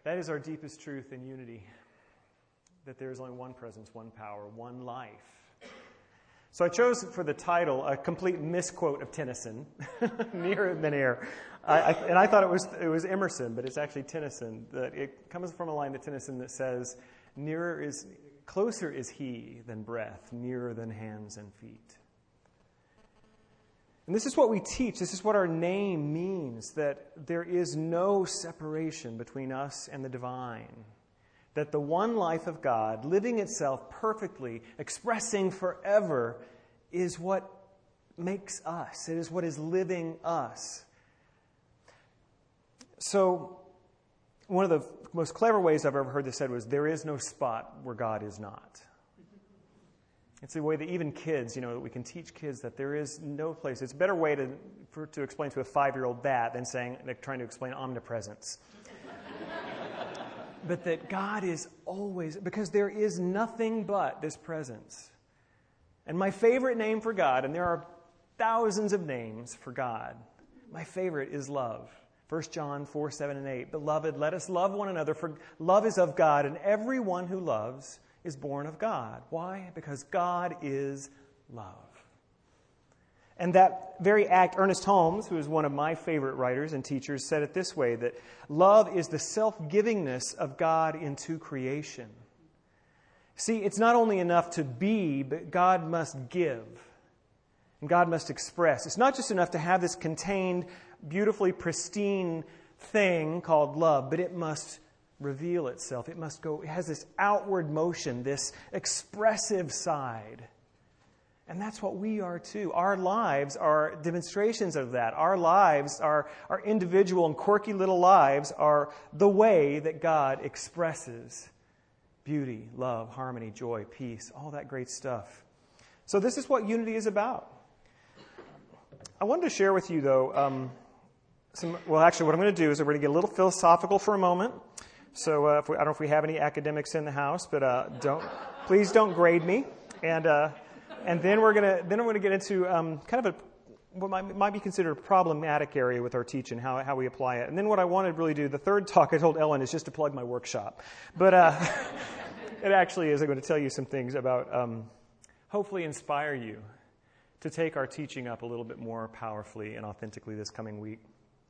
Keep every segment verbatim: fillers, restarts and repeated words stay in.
That is our deepest truth in unity, that there is only one presence, one power, one life. So I chose for the title a complete misquote of Tennyson, nearer than air. I, I, and I thought it was it was Emerson, but it's actually Tennyson. That it comes from a line to Tennyson that says, "Nearer is closer is he than breath, nearer than hands and feet." And this is what we teach. This is what our name means, that there is no separation between us and the divine. That the one life of God, living itself perfectly, expressing forever, is what makes us. It is what is living us. So, one of the most clever ways I've ever heard this said was, there is no spot where God is not. It's a way that even kids, you know, that we can teach kids that there is no place. It's a better way to for, to explain to a five-year-old that than saying, like, trying to explain omnipresence. But that God is always, because there is nothing but this presence. And my favorite name for God, and there are thousands of names for God, my favorite is love. First John four, seven, and eight. Beloved, let us love one another, for love is of God, and everyone who loves is born of God. Why? Because God is love. And that very act, Ernest Holmes, who is one of my favorite writers and teachers, said it this way, that love is the self-givingness of God into creation. See, it's not only enough to be, but God must give. And God must express. It's not just enough to have this contained, beautifully pristine thing called love, but it must reveal itself. It must go, it has this outward motion, this expressive side. And that's what we are too. Our lives are demonstrations of that. Our lives, our, our individual and quirky little lives, are the way that God expresses beauty, love, harmony, joy, peace, all that great stuff. So this is what unity is about. I wanted to share with you, though, um, some, well, actually, what I'm going to do is we're going to get a little philosophical for a moment. So uh, if we, I don't know if we have any academics in the house, but uh, don't please don't grade me. And uh, and then we're gonna then we're going to get into um, kind of a what might, might be considered a problematic area with our teaching, how how we apply it. And then what I wanted to really do, the third talk I told Ellen is just to plug my workshop, but uh, it actually is. I'm going to tell you some things about um, hopefully inspire you to take our teaching up a little bit more powerfully and authentically this coming week.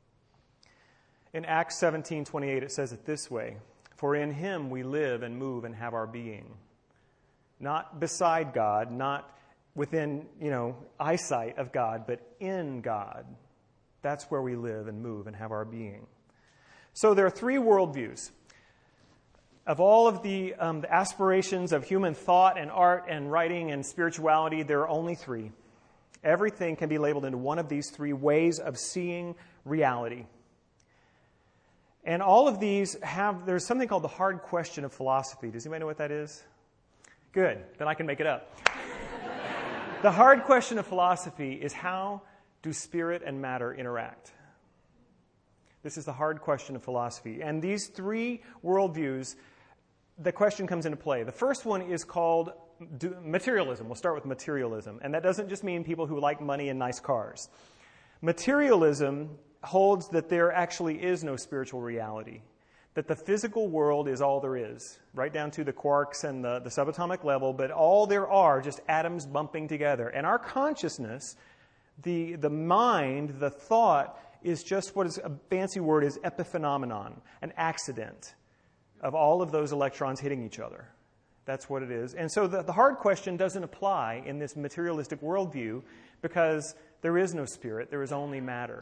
In Acts seventeen twenty-eight, it says it this way, "For in him we live and move and have our being." Not beside God, not within, you know, eyesight of God, but in God. That's where we live and move and have our being. So there are three worldviews. Of all of the, um, the aspirations of human thought and art and writing and spirituality, there are only three. Everything can be labeled into one of these three ways of seeing reality. And all of these have, there's something called the hard question of philosophy. Does anybody know what that is? Good, then I can make it up. The hard question of philosophy is, how do spirit and matter interact? This is the hard question of philosophy. And these three worldviews, the question comes into play. The first one is called materialism. We'll start with materialism. And that doesn't just mean people who like money and nice cars. Materialism holds that there actually is no spiritual reality, that the physical world is all there is, right down to the quarks and the, the subatomic level, but all there are just atoms bumping together. And our consciousness, the, the mind, the thought, is just what is a fancy word is epiphenomenon, an accident of all of those electrons hitting each other. That's what it is. And so the, the hard question doesn't apply in this materialistic worldview because there is no spirit, there is only matter.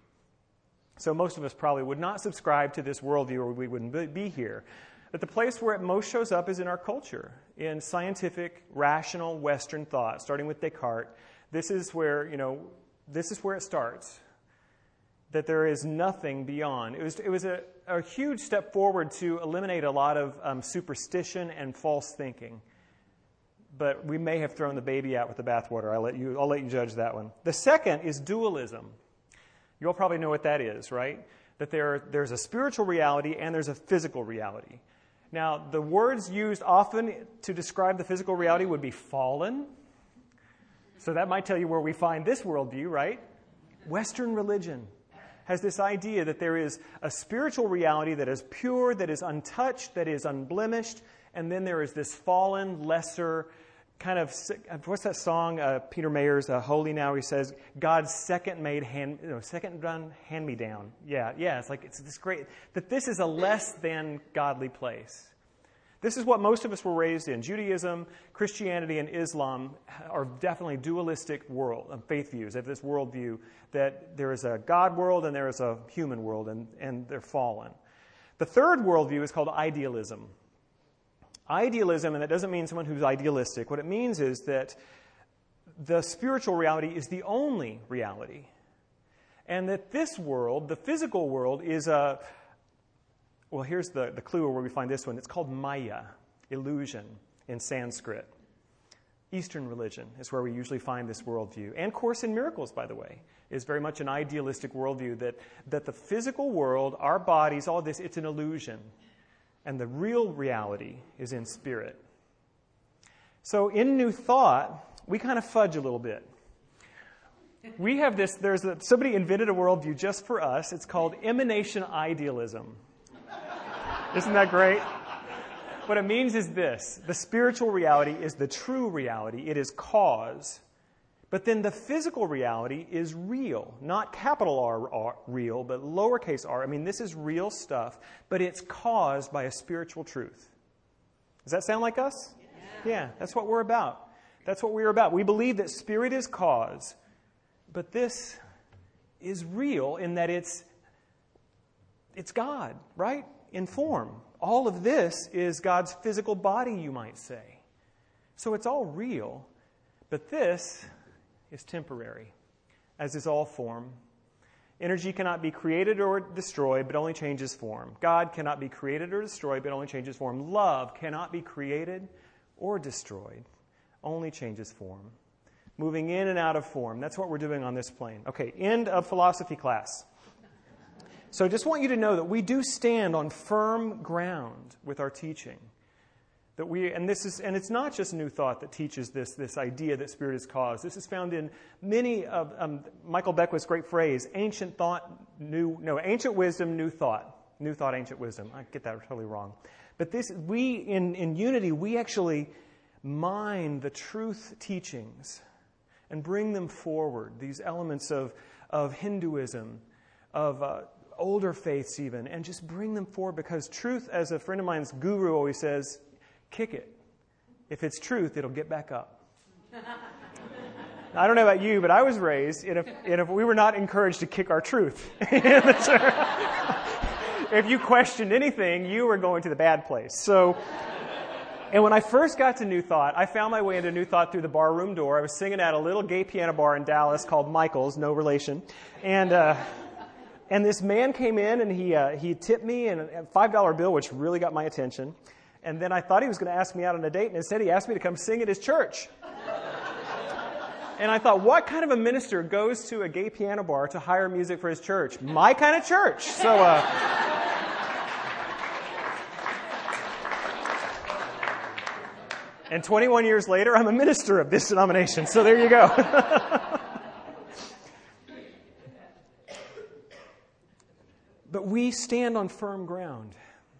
So most of us probably would not subscribe to this worldview or we wouldn't be here. But the place where it most shows up is in our culture, in scientific, rational Western thought, starting with Descartes. This is where, you know, this is where it starts, that there is nothing beyond. It was, it was a, a huge step forward to eliminate a lot of um, superstition and false thinking. But we may have thrown the baby out with the bathwater. I'll let you, I'll let you judge that one. The second is dualism. You'll probably know what that is, right? That there, there's a spiritual reality and there's a physical reality. Now, the words used often to describe the physical reality would be fallen. So that might tell you where we find this worldview, right? Western religion has this idea that there is a spiritual reality that is pure, that is untouched, that is unblemished, and then there is this fallen, lesser, kind of, what's that song, uh, Peter Mayer's uh, Holy Now, he says, God's second made hand, you know, second done hand-me-down. Yeah, yeah, it's like, it's this great, that this is a less than godly place. This is what most of us were raised in. Judaism, Christianity, and Islam are definitely dualistic world, um, faith views. They have this worldview that there is a God world and there is a human world, and, and they're fallen. The third worldview is called idealism. Idealism, and that doesn't mean someone who's idealistic. What it means is that the spiritual reality is the only reality. And that this world, the physical world, is a, well, here's the, the clue where we find this one. It's called Maya, illusion, in Sanskrit. Eastern religion is where we usually find this worldview. And Course in Miracles, by the way, is very much an idealistic worldview that, that the physical world, our bodies, all this, it's an illusion. And the real reality is in spirit. So in New Thought, we kind of fudge a little bit. We have this, there's a, somebody invented a worldview just for us. It's called emanation idealism. Isn't that great? What it means is this. The spiritual reality is the true reality. It is cause. But then the physical reality is real. Not capital R, R real, but lowercase r. I mean, this is real stuff, but it's caused by a spiritual truth. Does that sound like us? Yeah, yeah, that's what we're about. That's what we're about. We believe that spirit is cause, but this is real in that it's it's God, right? In form. All of this is God's physical body, you might say. So it's all real, but this is temporary, as is all form. Energy cannot be created or destroyed, but only changes form. God cannot be created or destroyed, but only changes form. Love cannot be created or destroyed, only changes form. Moving in and out of form. That's what we're doing on this plane. Okay, end of philosophy class. So I just want you to know that we do stand on firm ground with our teaching. That we, and this is, and it's not just New Thought that teaches this, this idea that spirit is cause. This is found in many of um, Michael Beckwith's great phrase, ancient thought, new, no, ancient wisdom, new thought. New thought, ancient wisdom. I get that totally wrong. But this, we, in, in Unity, we actually mine the truth teachings and bring them forward. These elements of, of Hinduism, of uh, older faiths even, and just bring them forward because truth, as a friend of mine's guru always says, kick it. If it's truth, it'll get back up. I don't know about you, but I was raised in a, in a, we were not encouraged to kick our truth. If you questioned anything, you were going to the bad place. So, and when I first got to New Thought, I found my way into New Thought through the barroom door. I was singing at a little gay piano bar in Dallas called Michael's, no relation. And uh, and this man came in and he uh, he tipped me in a five dollar bill, which really got my attention. And then I thought he was going to ask me out on a date, and instead he asked me to come sing at his church. And I thought, what kind of a minister goes to a gay piano bar to hire music for his church? My kind of church. So, uh, and twenty-one years later, I'm a minister of this denomination. So there you go. But we stand on firm ground.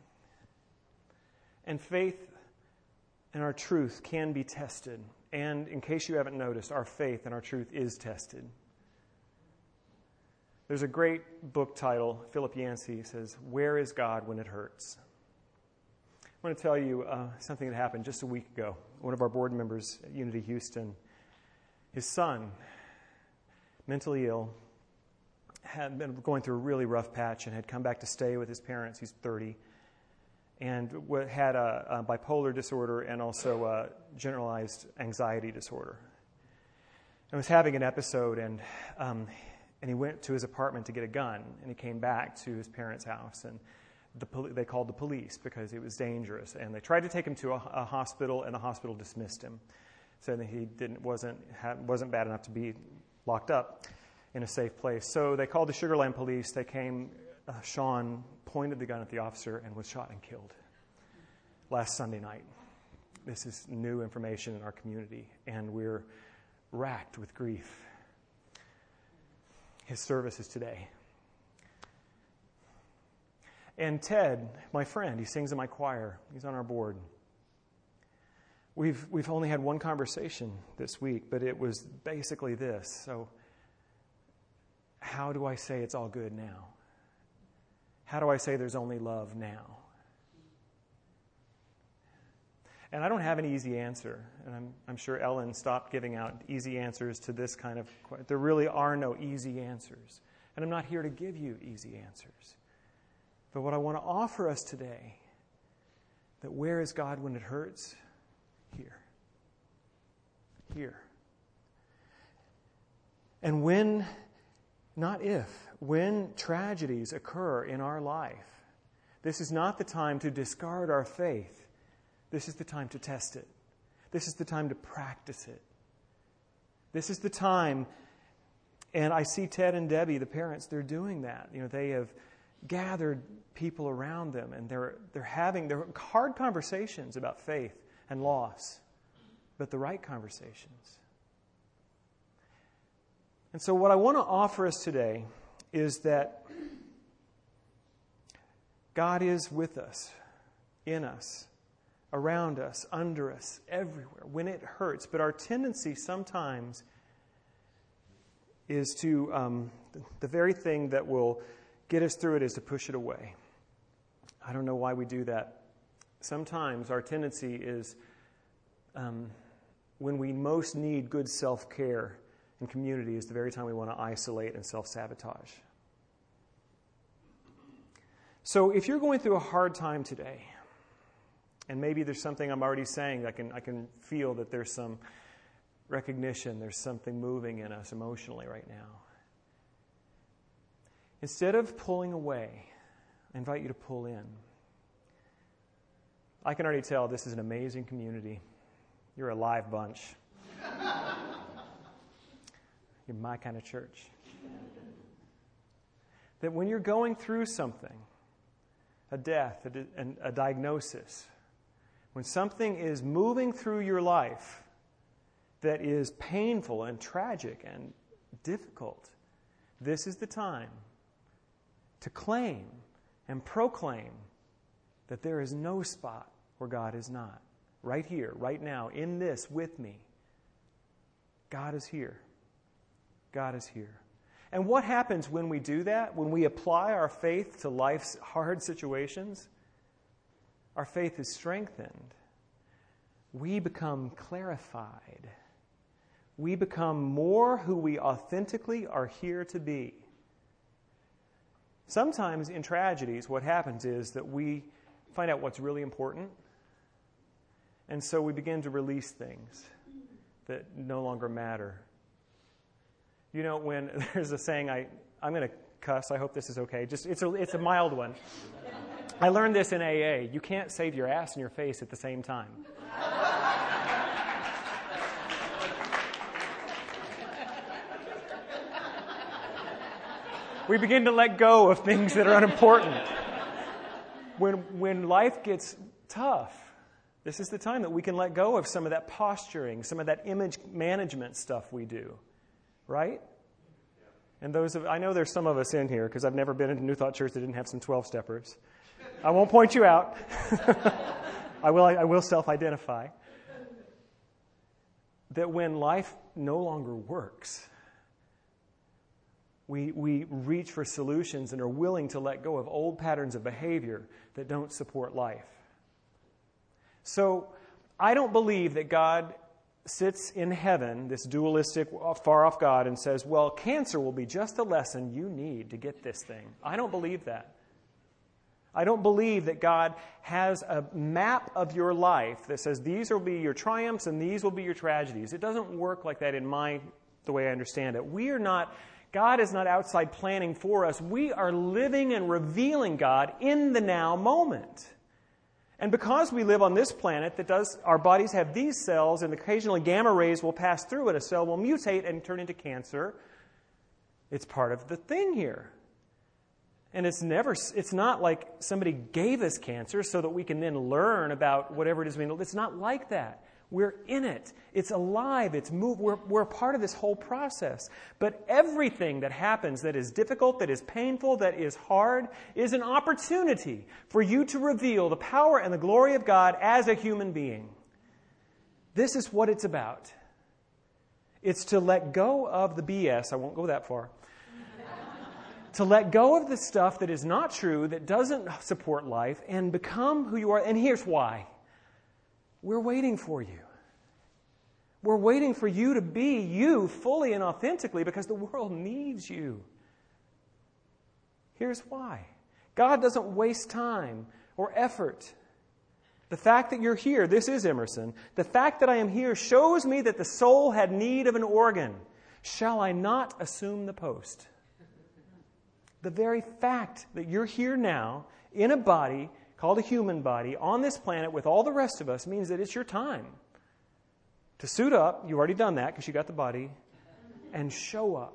And faith and our truth can be tested. And in case you haven't noticed, our faith and our truth is tested. There's a great book title, Philip Yancey says, Where is God When It Hurts? I want to tell you uh, something that happened just a week ago. One of our board members at Unity Houston, his son, mentally ill, had been going through a really rough patch and had come back to stay with his parents. He's thirty. And had a, a bipolar disorder and also a generalized anxiety disorder. And was having an episode, and um, and he went to his apartment to get a gun, and he came back to his parents' house, and the poli- they called the police because it was dangerous, and they tried to take him to a, a hospital, and the hospital dismissed him, saying that he didn't wasn't had, wasn't bad enough to be locked up in a safe place. So they called the Sugar Land police. They came. Uh, Sean pointed the gun at the officer and was shot and killed last Sunday night. This is new information in our community, and we're racked with grief. His service is today. And Ted, my friend, he sings in my choir. He's on our board. We've we've only had one conversation this week, but it was basically this. So, how do I say it's all good now? How do I say there's only love now? And I don't have an easy answer. And I'm, I'm sure Ellen stopped giving out easy answers to this kind of question. There really are no easy answers. And I'm not here to give you easy answers. But what I want to offer us today, that where is God when it hurts? Here. Here. And when, not if, when tragedies occur in our life, this is not the time to discard our faith. This is the time to test it. This is the time to practice it. This is the time, and I see Ted and Debbie, the parents, they're doing that. You know, they have gathered people around them, and they're they're having they're hard conversations about faith and loss, but the right conversations. And so what I want to offer us today is that God is with us, in us, around us, under us, everywhere, when it hurts. But our tendency sometimes is to, um, the very thing that will get us through it is to push it away. I don't know why we do that. Sometimes our tendency is, um, when we most need good self-care and community, is the very time we want to isolate and self-sabotage. So if you're going through a hard time today, and maybe there's something I'm already saying, I can I can feel that there's some recognition, there's something moving in us emotionally right now. Instead of pulling away, I invite you to pull in. I can already tell this is an amazing community. You're a live bunch. You're my kind of church. That when you're going through something, a death, a, di- a diagnosis, when something is moving through your life that is painful and tragic and difficult, this is the time to claim and proclaim that there is no spot where God is not. Right here, right now, in this, with me. God is here. God is here. And what happens when we do that? When we apply our faith to life's hard situations? Our faith is strengthened. We become clarified. We become more who we authentically are here to be. Sometimes in tragedies, what happens is that we find out what's really important, and so we begin to release things that no longer matter. You know, when there's a saying, I, I'm going to cuss, I hope this is okay. Just it's a, it's a mild one. I learned this in A A. You can't save your ass and your face at the same time. We begin to let go of things that are unimportant. When, when life gets tough, this is the time that we can let go of some of that posturing, some of that image management stuff we do. Right? And those of, I know there's some of us in here, because I've never been in a New Thought church that didn't have some twelve-steppers. I won't point you out. I will I will self-identify. That when life no longer works, we, we reach for solutions and are willing to let go of old patterns of behavior that don't support life. So I don't believe that God sits in heaven, this dualistic, far-off God, and says, well, cancer will be just a lesson you need to get this thing. I don't believe that. I don't believe that God has a map of your life that says these will be your triumphs and these will be your tragedies. It doesn't work like that in my, the way I understand it. We are not, God is not outside planning for us. We are living and revealing God in the now moment. And because we live on this planet that does, our bodies have these cells, and occasionally gamma rays will pass through it, a cell will mutate and turn into cancer. It's part of the thing here. And it's never, it's not like somebody gave us cancer so that we can then learn about whatever it is we know. It's not like that. We're in it. It's alive. It's moved. We're, we're a part of this whole process. But everything that happens that is difficult, that is painful, that is hard, is an opportunity for you to reveal the power and the glory of God as a human being. This is what it's about. It's to let go of the B S. I won't go that far. To let go of the stuff that is not true, that doesn't support life, and become who you are. And here's why. We're waiting for you. We're waiting for you to be you fully and authentically because the world needs you. Here's why. God doesn't waste time or effort. The fact that you're here, this is Emerson, the fact that I am here shows me that the soul had need of an organ. Shall I not assume the post? The very fact that you're here now in a body called a human body, on this planet with all the rest of us, means that it's your time to suit up. You've already done that because you got the body. And show up.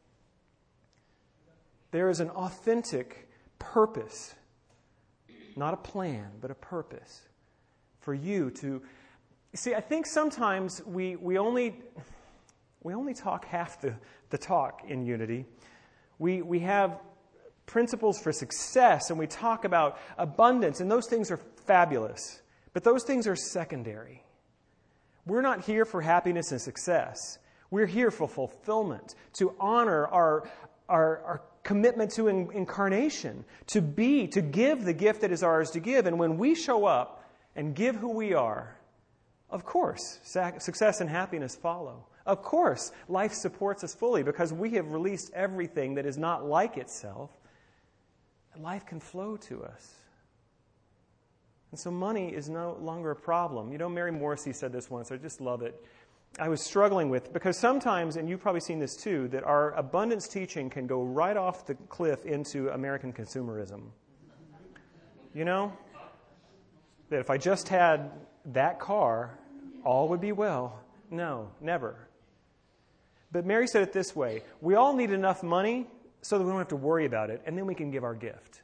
There is an authentic purpose, not a plan, but a purpose for you to... See, I think sometimes we, we only we only talk half the, the talk in Unity. We we have principles for success, and we talk about abundance, and those things are fabulous. But those things are secondary. We're not here for happiness and success. We're here for fulfillment, to honor our, our, our commitment to in, incarnation, to be, to give the gift that is ours to give. And when we show up and give who we are, of course, success and happiness follow. Of course, life supports us fully because we have released everything that is not like itself. And life can flow to us. And so money is no longer a problem. You know, Mary Morrissey said this once. I just love it. I was struggling with, because sometimes, and you've probably seen this too, that our abundance teaching can go right off the cliff into American consumerism. You know? That if I just had that car, all would be well. No, never. But Mary said it this way. We all need enough money so that we don't have to worry about it, and then we can give our gift.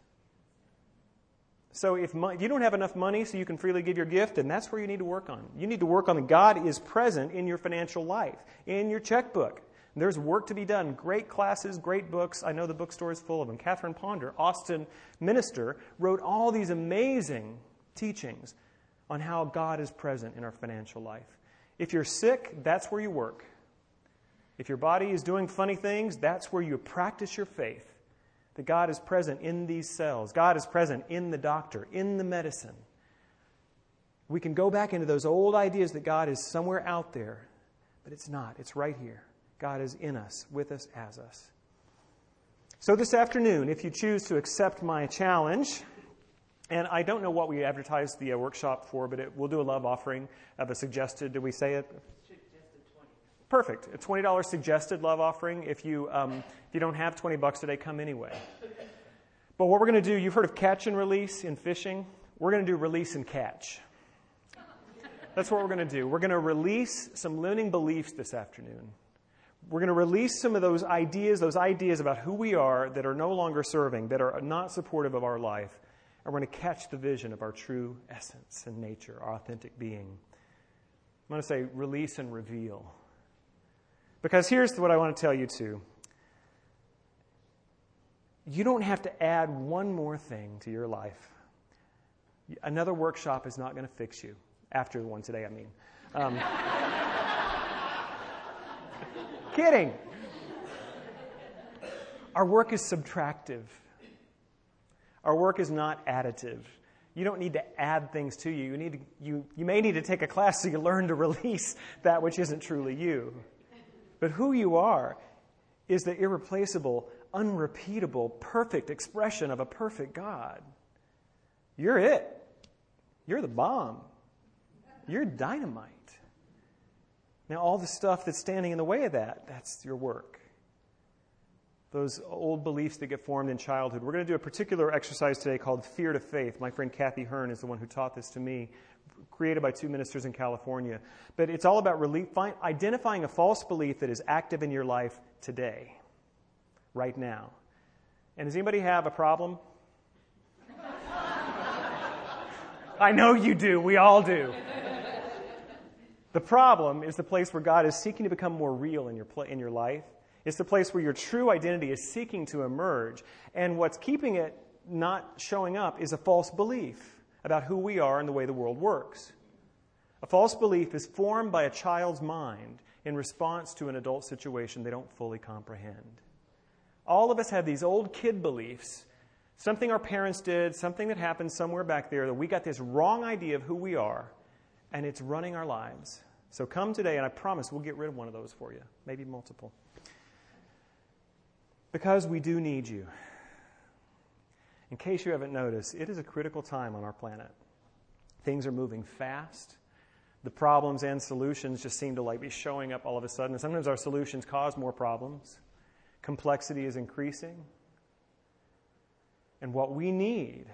So if, mo- if you don't have enough money so you can freely give your gift, then that's where you need to work on. You need to work on that God is present in your financial life, in your checkbook. There's work to be done. Great classes, great books. I know the bookstore is full of them. Catherine Ponder, Austin minister, wrote all these amazing teachings on how God is present in our financial life. If you're sick, that's where you work. If your body is doing funny things, that's where you practice your faith. That God is present in these cells. God is present in the doctor, in the medicine. We can go back into those old ideas that God is somewhere out there, but it's not. It's right here. God is in us, with us, as us. So this afternoon, if you choose to accept my challenge, and I don't know what we advertised the uh, workshop for, but it, we'll do a love offering of a suggested, did we say it? Perfect. A twenty dollars suggested love offering. If you um, if you don't have twenty bucks today, come anyway. But what we're going to do, you've heard of catch and release in fishing. We're going to do release and catch. That's what we're going to do. We're going to release some limiting beliefs this afternoon. We're going to release some of those ideas, those ideas about who we are that are no longer serving, that are not supportive of our life. And we're going to catch the vision of our true essence and nature, our authentic being. I'm going to say release and reveal. Because here's what I want to tell you too. You don't have to add one more thing to your life. Another workshop is not going to fix you. After the one today, I mean. Um, kidding. Our work is subtractive. Our work is not additive. You don't need to add things to you. You need to, you, you may need to take a class so you learn to release that which isn't truly you. But who you are is the irreplaceable, unrepeatable, perfect expression of a perfect God. You're it. You're the bomb. You're dynamite. Now, all the stuff that's standing in the way of that, that's your work. Those old beliefs that get formed in childhood. We're going to do a particular exercise today called Fear to Faith. My friend Kathy Hearn is the one who taught this to me, created by two ministers in California. But it's all about relief, find, identifying a false belief that is active in your life today, right now. And does anybody have a problem? I know you do. We all do. The problem is the place where God is seeking to become more real in your pl- in your life. It's the place where your true identity is seeking to emerge. And what's keeping it not showing up is a false belief about who we are and the way the world works. A false belief is formed by a child's mind in response to an adult situation they don't fully comprehend. All of us have these old kid beliefs, something our parents did, something that happened somewhere back there, that we got this wrong idea of who we are, and it's running our lives. So come today, and I promise we'll get rid of one of those for you, maybe multiple. Because we do need you. In case you haven't noticed, it is a critical time on our planet. Things are moving fast. The problems and solutions just seem to like be showing up all of a sudden. And sometimes our solutions cause more problems. Complexity is increasing. And what we need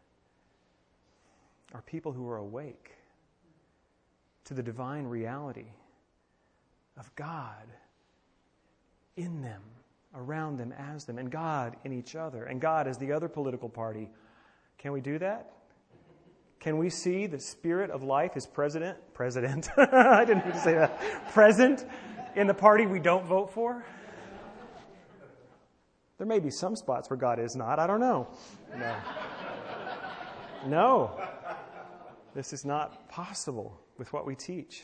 are people who are awake to the divine reality of God in them, around them, as them, and God in each other, and God as the other political party. Can we do that? Can we see the Spirit of life is president, president, I didn't mean to say that, present in the party we don't vote for? There may be some spots where God is not. I don't know. No. No. This is not possible with what we teach.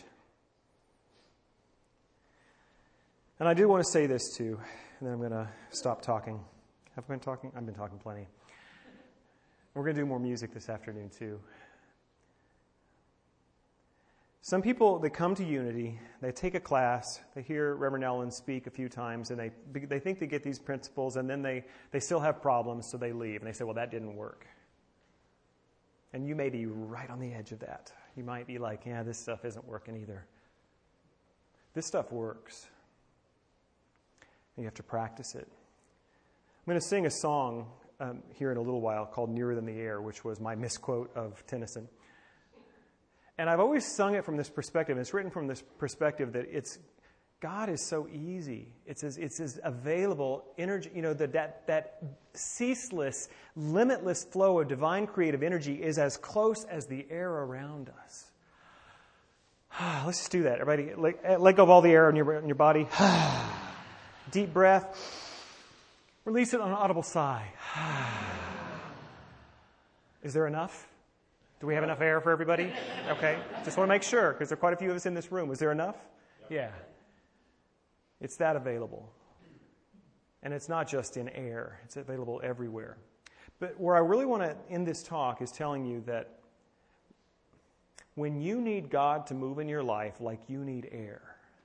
And I do want to say this too, and then I'm going to stop talking. Have I been talking? I've been talking plenty. We're going to do more music this afternoon too. Some people, they come to Unity, they take a class, they hear Reverend Ellen speak a few times, and they they think they get these principles, and then they, they still have problems, so they leave. And they say, well, that didn't work. And you may be right on the edge of that. You might be like, yeah, this stuff isn't working either. This stuff works. And you have to practice it. I'm going to sing a song um, here in a little while called Nearer Than the Air, which was my misquote of Tennyson. And I've always sung it from this perspective. It's written from this perspective that it's God is so easy. It's as, it's as available energy, you know, that, that that ceaseless, limitless flow of divine creative energy is as close as the air around us. Let's just do that. Everybody, let, let go of all the air in your, in your body. Deep breath. Release it on an audible sigh. Is there enough? Do we have enough air for everybody? Okay. Just want to make sure, because there are quite a few of us in this room. Is there enough? Yeah. It's that available. And it's not just in air. It's available everywhere. But where I really want to end this talk is telling you that when you need God to move in your life like you need air,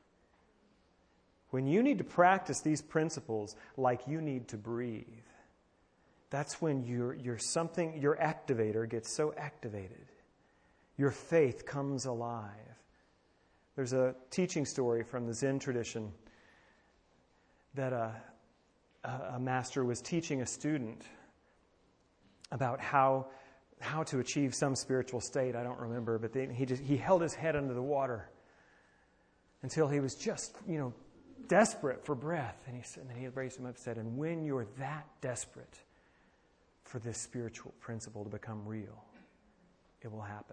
when you need to practice these principles like you need to breathe, that's when your your something your activator gets so activated. Your faith comes alive. There's a teaching story from the Zen tradition that a, a master was teaching a student about how how to achieve some spiritual state. I don't remember, but they, he just he held his head under the water until he was just, you know, desperate for breath. And he said, and then he raised him up and said, and when you're that desperate for this spiritual principle to become real, it will happen.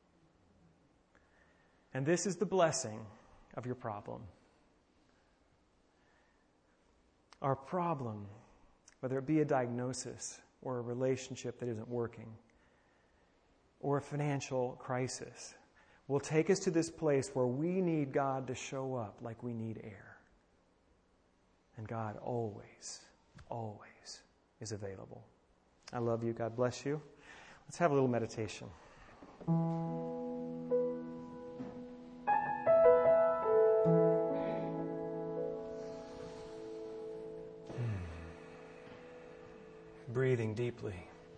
And this is the blessing of your problem. Our problem, whether it be a diagnosis or a relationship that isn't working or a financial crisis, will take us to this place where we need God to show up like we need air. And God always, always is available. I love you. God bless you. Let's have a little meditation. Breathing deeply.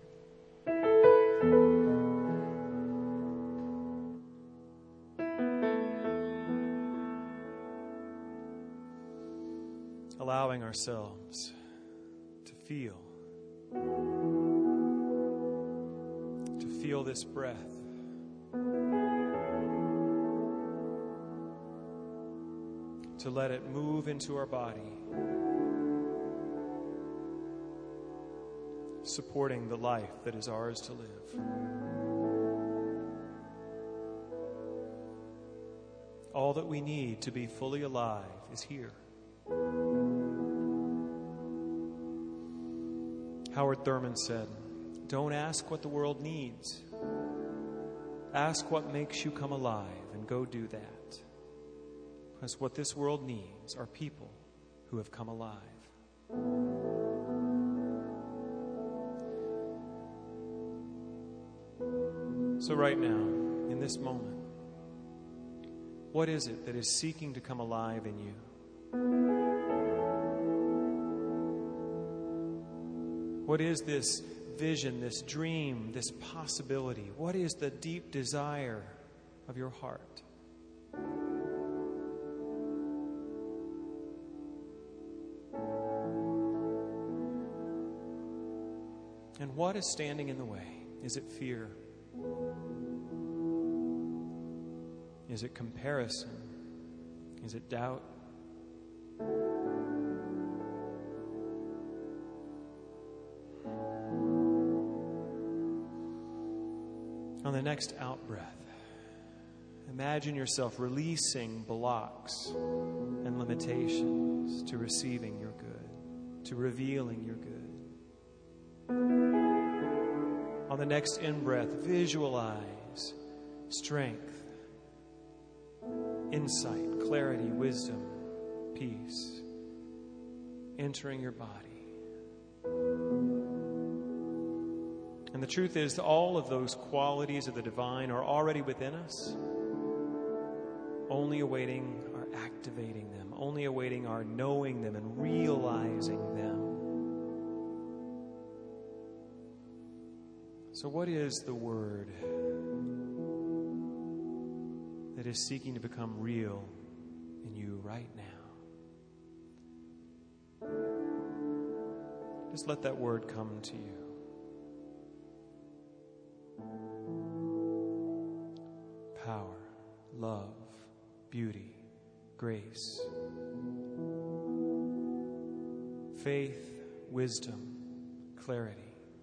Allowing ourselves to feel to feel this breath. To let it move into our body, supporting the life that is ours to live. All that we need to be fully alive is here. Howard Thurman said, "Don't ask what the world needs. Ask what makes you come alive and go do that. Because what this world needs are people who have come alive." So right now, in this moment, what is it that is seeking to come alive in you? What is this vision, this dream, this possibility? What is the deep desire of your heart? And what is standing in the way? Is it fear? Is it comparison? Is it doubt? On the next out-breath, imagine yourself releasing blocks and limitations to receiving your good, to revealing your good. On the next in-breath, visualize strength, insight, clarity, wisdom, peace entering your body. And the truth is, all of those qualities of the divine are already within us, only awaiting our activating them, only awaiting our knowing them and realizing them. So what is the word that is seeking to become real in you right now? Just let that word come to you. Power, love, beauty, grace, faith, wisdom, clarity.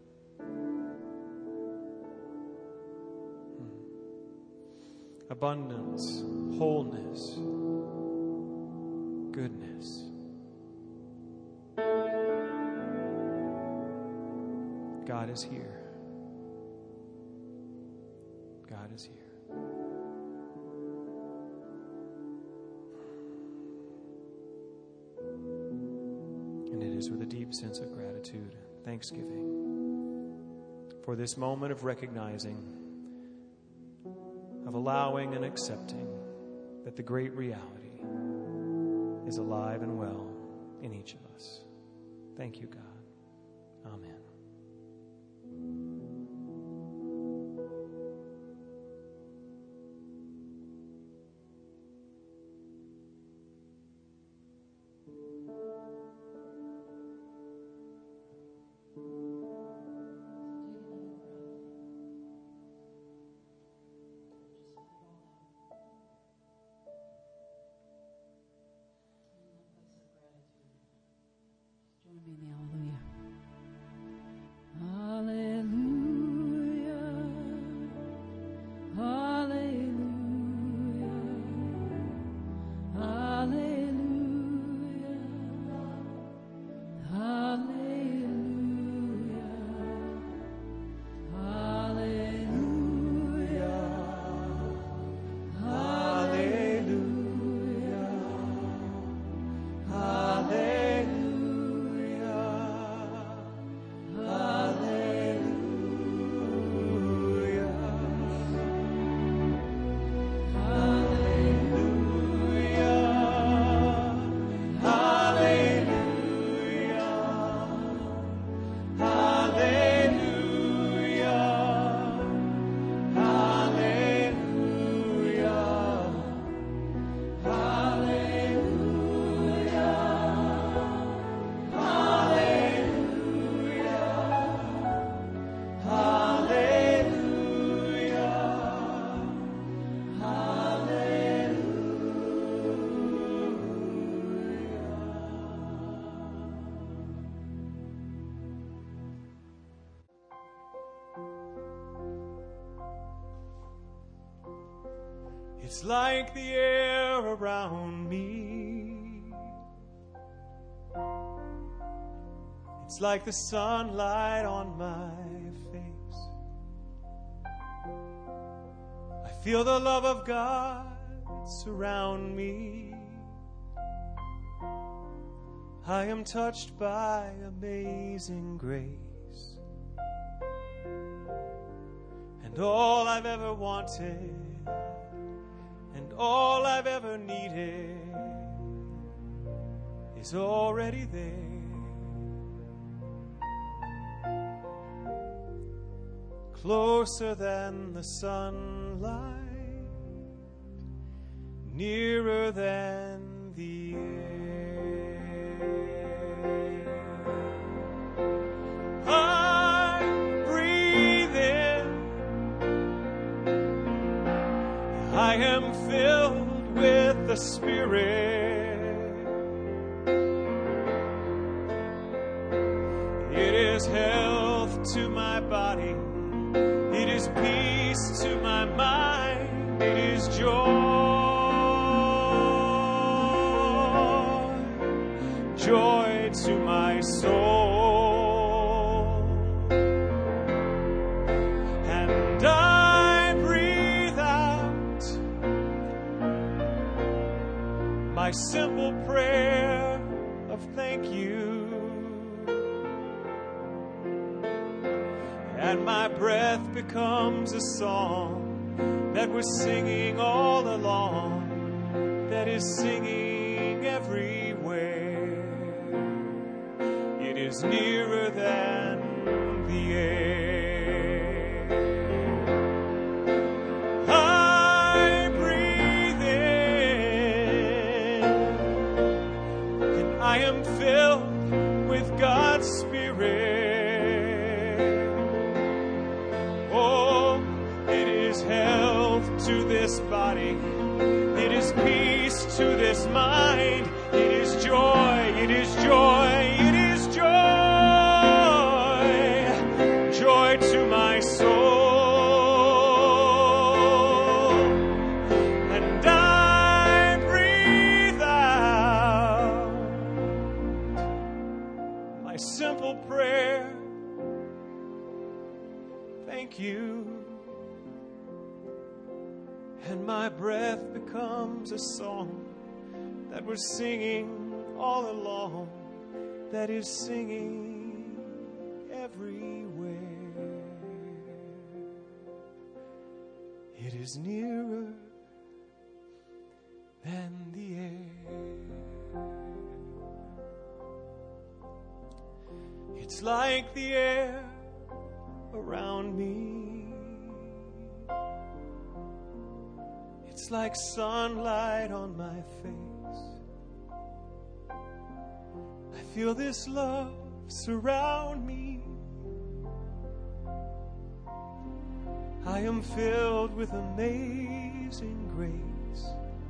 Abundance, wholeness, goodness. God is here. God is here. And it is with a deep sense of gratitude, thanksgiving for this moment of recognizing, of allowing and accepting that the great reality is alive and well in each of us. Thank you, God. Amen. Hallelujah. It's like the air around me. It's like the sunlight on my face. I feel the love of God surround me. I am touched by amazing grace. And all I've ever wanted, and all I've ever needed, is already there. Closer than the sunlight, nearer than the air. I breathe in. I am filled with the Spirit. It is health to my body. It is peace to my mind. It is joy. Joy to my soul. And I breathe out my simple prayer of thank you. And my breath becomes a song that we're singing all along, that is singing everywhere. It is nearer than the air. I breathe in, and I am filled with God's Spirit. Health to this body, it is peace to this mind, it is joy, it is joy, it is joy, joy to my soul. And I breathe out my simple prayer, thank you. And my breath becomes a song that we're singing all along, that is singing everywhere. It is nearer than the air. It's like the air around me. It's like sunlight on my face. I feel this love surround me. I am filled with amazing grace.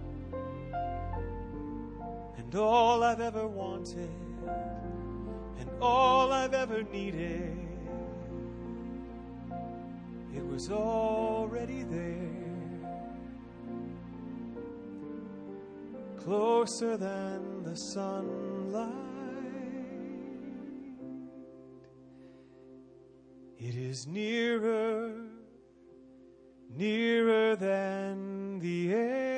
And all I've ever wanted, and all I've ever needed, it was already there. Closer than the sunlight, it is nearer, nearer than the air.